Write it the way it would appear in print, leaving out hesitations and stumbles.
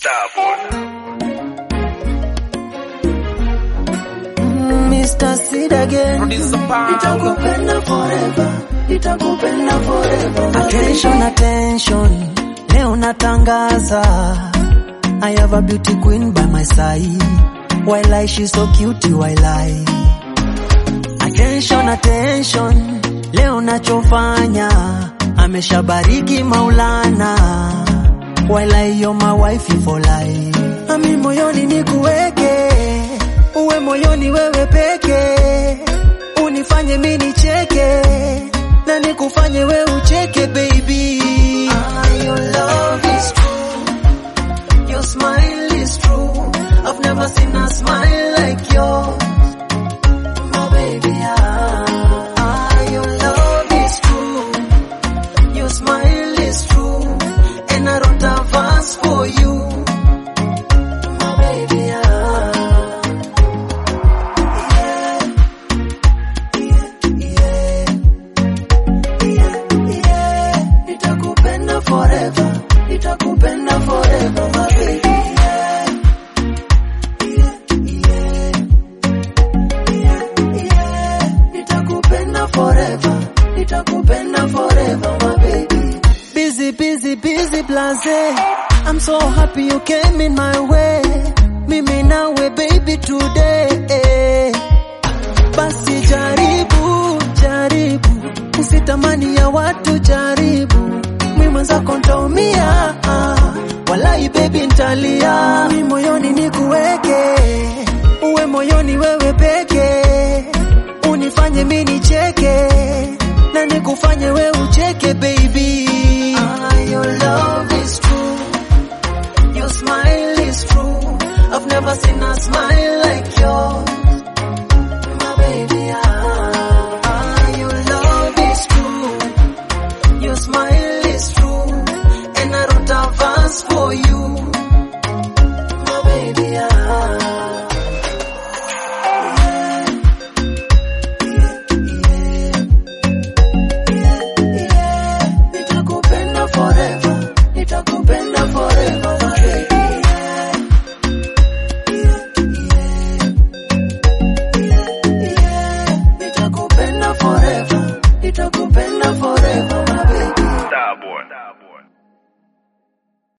Mr. Sid again. Nitakupenda forever. Nitakupenda forever. Attention, attention. Leo natangaza. I have a beauty queen by my side. While I, she's so cute, while I. Attention, attention. Leo nachofanya. Ameshabariki Maulana. While I, you're my wifey for life. Ami moyoni nikuweke. Uwe moyoni wewe peke. Unifanye mimi nicheke. Na nikufanye wewe ucheke baby. Your love is true. Your smile is true. I've never seen a smile like yours. My baby, your love is true. Your smile is true. And I wrote a verse for you. My baby, Nitakupenda forever. Nitakupenda forever, my baby. Nitakupenda forever. Nitakupenda forever, my baby. Busy, busy, busy, blase. I'm so happy you came in my way. Mimi nawe baby today. Basi jaribu, jaribu. Usitamani ya watu jaribu. Mimi mwenzako nitaumia. Walai baby nitalia. Mimi moyoni nikuweke. Uwe moyoni wewe peke. Unifanye mimi nicheke. Na nikufanye wewe ucheke baby. Your love is true. Your smile is true. I've never seen a smile